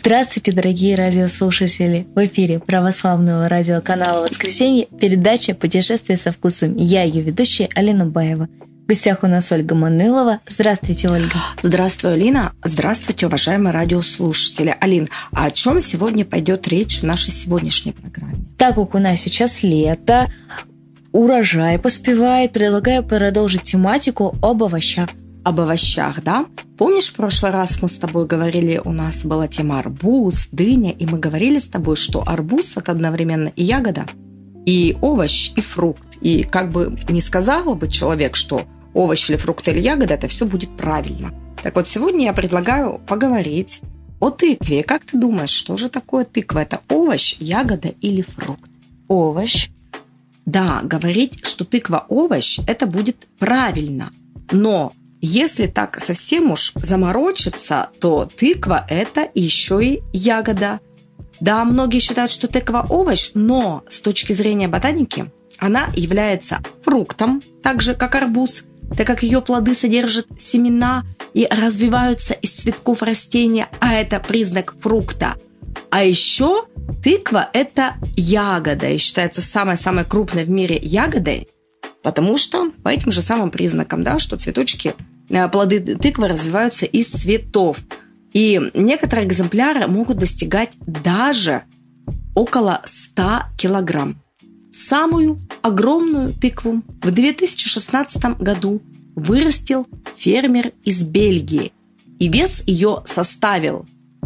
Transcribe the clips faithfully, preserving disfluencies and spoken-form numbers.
Здравствуйте, дорогие радиослушатели! В эфире православного радиоканала «Воскресенье» передача «Путешествие со вкусом». Я ее ведущая Алина Баева. В гостях у нас Ольга Манылова. Здравствуйте, Ольга. Здравствуй, Алина. Здравствуйте, уважаемые радиослушатели. Алин, а о чем сегодня пойдет речь в нашей сегодняшней программе? Так как у нас сейчас лето, урожай поспевает, предлагаю продолжить тематику об овощах. Об овощах, да? Помнишь, в прошлый раз мы с тобой говорили, у нас была тема арбуз, дыня, и мы говорили с тобой, что арбуз – это одновременно и ягода, и овощ, и фрукт. И как бы не сказал бы человек, что овощ или фрукт или ягода – это все будет правильно. Так вот, сегодня я предлагаю поговорить о тыкве. Как ты думаешь, что же такое тыква? Это овощ, ягода или фрукт? Овощ. Да, говорить, что тыква – овощ – это будет правильно, но если так совсем уж заморочиться, то тыква – это еще и ягода. Да, многие считают, что тыква – овощ, но с точки зрения ботаники она является фруктом, так же, как арбуз, так как ее плоды содержат семена и развиваются из цветков растения, а это признак фрукта. А еще тыква – это ягода и считается самой-самой крупной в мире ягодой, потому что по этим же самым признакам, да, что цветочки, плоды тыквы развиваются из цветов. И некоторые экземпляры могут достигать даже около ста килограмм. Самую огромную тыкву в две тысячи шестнадцатом году вырастил фермер из Бельгии. И вес ее составил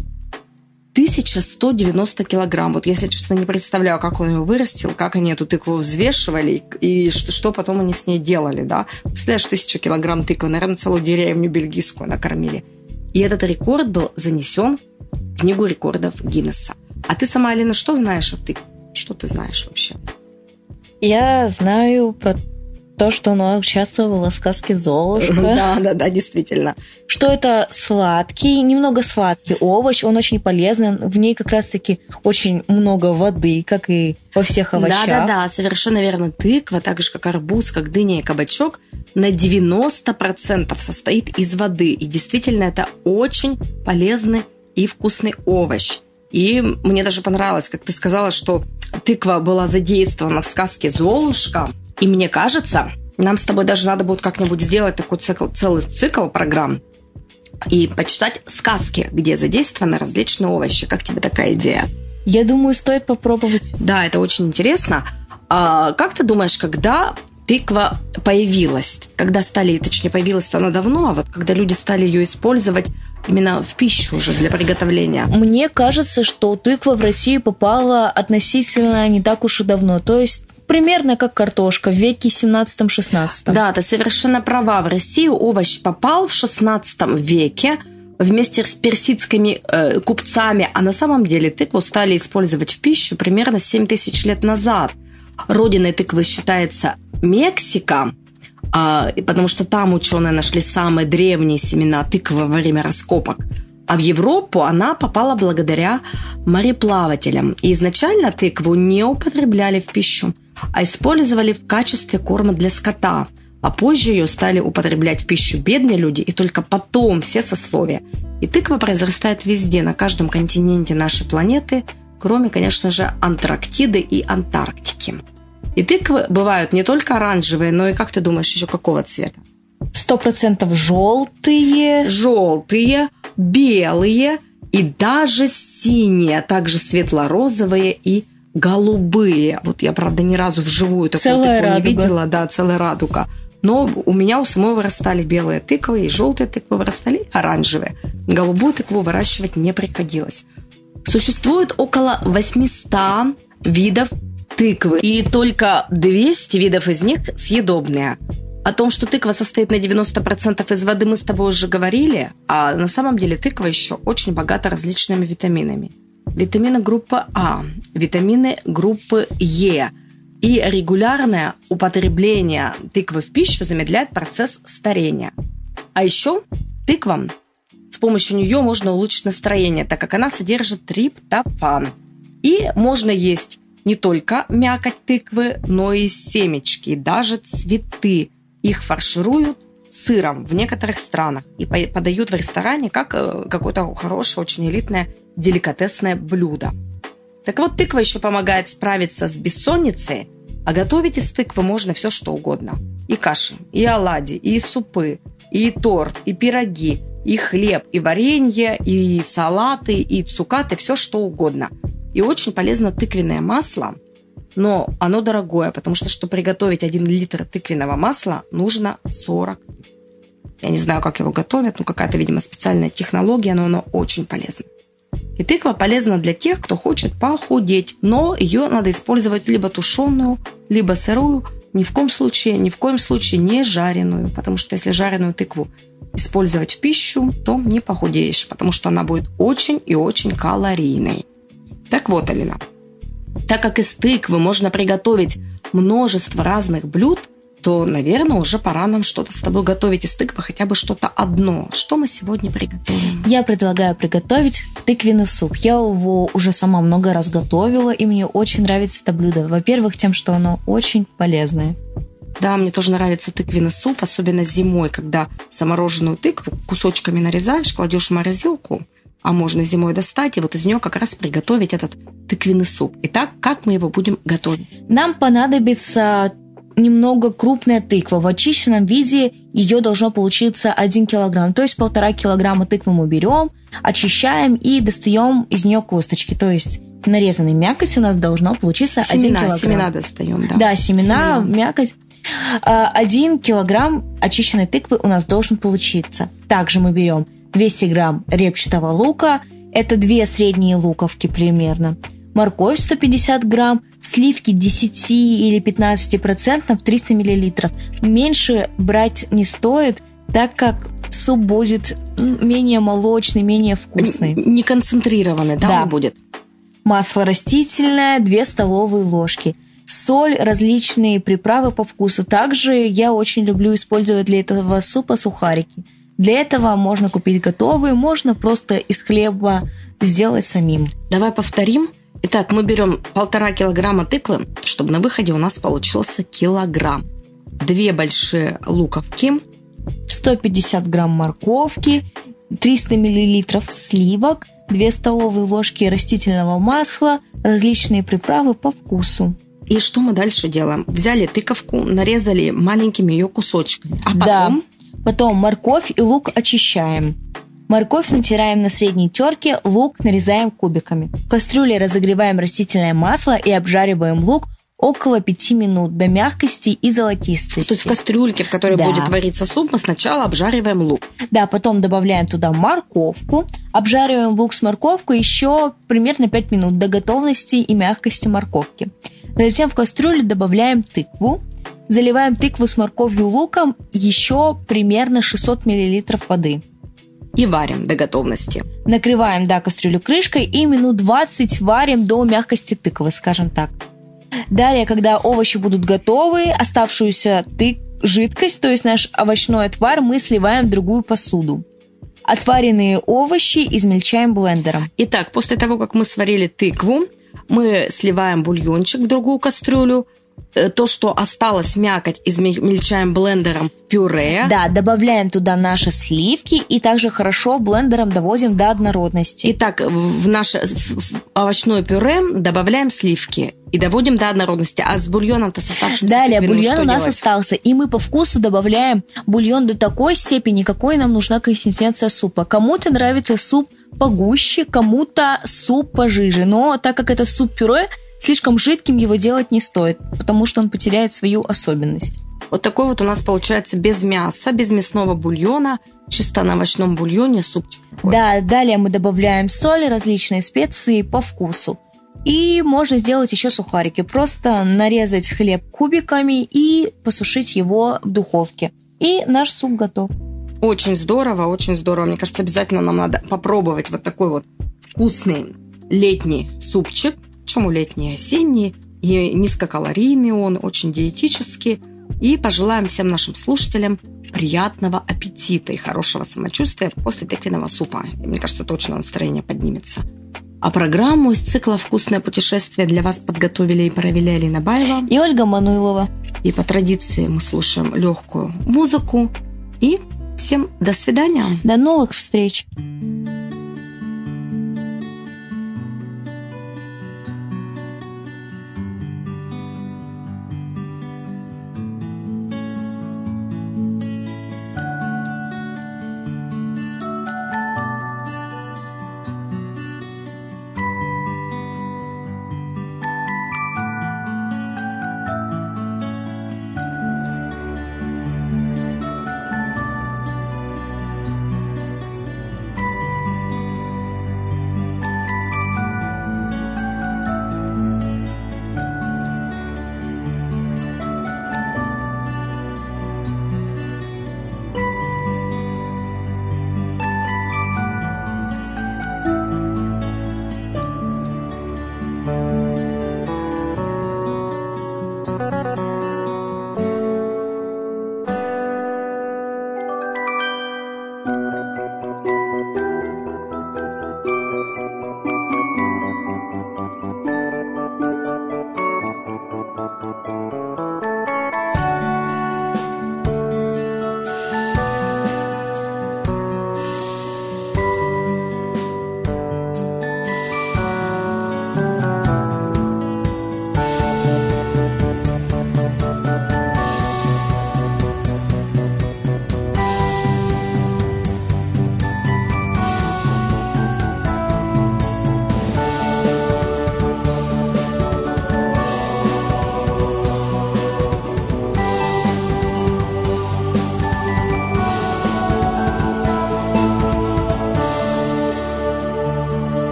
тысяча сто девяносто килограмм. Вот я, если честно, не представляю, как он ее вырастил, как они эту тыкву взвешивали и что, что потом они с ней делали. Да? Представляешь, тысяча килограмм тыквы, наверное, целую деревню бельгийскую накормили. И этот рекорд был занесен в книгу рекордов Гиннесса. А ты сама, Алина, что знаешь о тыкве? Что ты знаешь вообще? Я знаю про то, что она участвовала в сказке «Золушка». Да, да, да, действительно. Что это сладкий, немного сладкий овощ, он очень полезный, в ней как раз-таки очень много воды, как и во всех овощах. Да, да, да, совершенно верно. Тыква, так же как арбуз, как дыня и кабачок, на девяносто процентов состоит из воды. И действительно, это очень полезный и вкусный овощ. И мне даже понравилось, как ты сказала, что тыква была задействована в сказке «Золушка». И мне кажется, нам с тобой даже надо будет как-нибудь сделать такой цикл, целый цикл программ и почитать сказки, где задействованы различные овощи. Как тебе такая идея? Я думаю, стоит попробовать. Да, это очень интересно. А как ты думаешь, когда тыква появилась? Когда стали, точнее, появилась-то она давно, а вот когда люди стали ее использовать именно в пищу уже для приготовления? Мне кажется, что тыква в Россию попала относительно не так уж и давно. То есть примерно как картошка в веке семнадцатом-шестнадцатом. Да, ты совершенно права. В Россию овощ попал в шестнадцатом веке вместе с персидскими э, купцами, а на самом деле тыкву стали использовать в пищу примерно семь тысяч лет назад. Родиной тыквы считается Мексика, э, потому что там ученые нашли самые древние семена тыквы во время раскопок. А в Европу она попала благодаря мореплавателям. И изначально тыкву не употребляли в пищу, а использовали в качестве корма для скота. А позже ее стали употреблять в пищу бедные люди, и только потом все сословия. И тыква произрастает везде, на каждом континенте нашей планеты, кроме, конечно же, Антарктиды и Антарктики. И тыквы бывают не только оранжевые, но и, как ты думаешь, еще какого цвета? Сто процентов желтые. Желтые, белые и даже синие, а также светло-розовые и голубые. Вот я, правда, ни разу вживую такую тыкву не видела. Да, целая радуга. Но у меня у самой вырастали белые тыквы, и желтые тыквы вырастали, и оранжевые. Голубую тыкву выращивать не приходилось. Существует около восемьсот видов тыквы, и только двести видов из них съедобные. О том, что тыква состоит на девяносто процентов из воды, мы с тобой уже говорили, а на самом деле тыква еще очень богата различными витаминами. Витамины группы А, витамины группы Е. И регулярное употребление тыквы в пищу замедляет процесс старения. А еще тыква, с помощью нее можно улучшить настроение, так как она содержит триптофан. И можно есть не только мякоть тыквы, но и семечки, и даже цветы. Их фаршируют сыром в некоторых странах и подают в ресторане как какое-то хорошее, очень элитное деликатесное блюдо. Так вот, тыква еще помогает справиться с бессонницей, а готовить из тыквы можно все, что угодно. И каши, и оладьи, и супы, и торт, и пироги, и хлеб, и варенье, и салаты, и цукаты, все, что угодно. И очень полезно тыквенное масло, но оно дорогое, потому что, чтобы приготовить один литр тыквенного масла, нужно сорок. Я не знаю, как его готовят, но какая-то, видимо, специальная технология, но оно очень полезно. И тыква полезна для тех, кто хочет похудеть, но ее надо использовать либо тушеную, либо сырую, ни в коем случае, ни в коем случае не жареную, потому что если жареную тыкву использовать в пищу, то не похудеешь, потому что она будет очень и очень калорийной. Так вот, Алина, так как из тыквы можно приготовить множество разных блюд, то, наверное, уже пора нам что-то с тобой готовить из тыквы, хотя бы что-то одно. Что мы сегодня приготовим? Я предлагаю приготовить тыквенный суп. Я его уже сама много раз готовила, и мне очень нравится это блюдо. Во-первых, тем, что оно очень полезное. Да, мне тоже нравится тыквенный суп, особенно зимой, когда замороженную тыкву кусочками нарезаешь, кладешь в морозилку, а можно зимой достать, и вот из нее как раз приготовить этот тыквенный суп. Итак, как мы его будем готовить? Нам понадобится немного крупная тыква. В очищенном виде ее должно получиться один килограмм. То есть полтора килограмма тыквы мы берем, очищаем и достаем из нее косточки. То есть нарезанной мякоти у нас должно получиться семена, один килограмм. Семена достаем, да. Да, семена, семена. мякоть. Один килограмм очищенной тыквы у нас должен получиться. Также мы берем двести грамм репчатого лука. Это две средние луковки примерно. Морковь сто пятьдесят грамм, сливки десять или пятнадцать процентов триста миллилитров. Меньше брать не стоит, так как суп будет менее молочный, менее вкусный. Не концентрированный, да, да. он будет? Масло растительное две столовые ложки. Соль, различные приправы по вкусу. Также я очень люблю использовать для этого супа сухарики. Для этого можно купить готовые, можно просто из хлеба сделать самим. Давай повторим. Итак, мы берем полтора килограмма тыквы, чтобы на выходе у нас получился килограмм. Две большие луковки. сто пятьдесят грамм морковки, триста миллилитров сливок, две столовые ложки растительного масла, различные приправы по вкусу. И что мы дальше делаем? Взяли тыковку, нарезали маленькими ее кусочками. А потом? Да, потом морковь и лук очищаем. Морковь натираем на средней терке, лук нарезаем кубиками. В кастрюле разогреваем растительное масло и обжариваем лук около пяти минут до мягкости и золотистости. То есть в кастрюльке, в которой да. будет вариться суп, мы сначала обжариваем лук. Да, потом добавляем туда морковку, обжариваем лук с морковкой еще примерно пять минут до готовности и мягкости морковки. Затем в кастрюлю добавляем тыкву, заливаем тыкву с морковью и луком еще примерно шестьсот миллилитров воды. И варим до готовности. Накрываем, да, кастрюлю крышкой и минут двадцать варим до мягкости тыквы, скажем так. Далее, когда овощи будут готовы, оставшуюся тык... жидкость, то есть наш овощной отвар, мы сливаем в другую посуду. Отваренные овощи измельчаем блендером. Итак, после того, как мы сварили тыкву, мы сливаем бульончик в другую кастрюлю. То, что осталось мякоть, измельчаем блендером в пюре. Да, добавляем туда наши сливки и также хорошо блендером доводим до однородности. Итак, в наше в овощное пюре добавляем сливки и доводим до однородности. А с бульоном-то с оставшимся Далее, тыквенным бульон что у нас делать? остался, и мы по вкусу добавляем бульон до такой степени, какой нам нужна консистенция супа. Кому-то нравится суп погуще, кому-то суп пожиже. Но так как это суп-пюре, слишком жидким его делать не стоит, потому что он потеряет свою особенность. Вот такой вот у нас получается без мяса, без мясного бульона, чисто на овощном бульоне супчик. Такой. Да, далее мы добавляем соль, различные специи по вкусу. И можно сделать еще сухарики. Просто нарезать хлеб кубиками и посушить его в духовке. И наш суп готов. Очень здорово, очень здорово. Мне кажется, обязательно нам надо попробовать вот такой вот вкусный летний супчик. Почему летний, осенний, и низкокалорийный он, очень диетический. И пожелаем всем нашим слушателям приятного аппетита и хорошего самочувствия после тыквенного супа. И мне кажется, точно настроение поднимется. А программу из цикла «Вкусное путешествие» для вас подготовили и провели Алина Баева и Ольга Мануйлова. И по традиции мы слушаем легкую музыку. И всем до свидания. До новых встреч.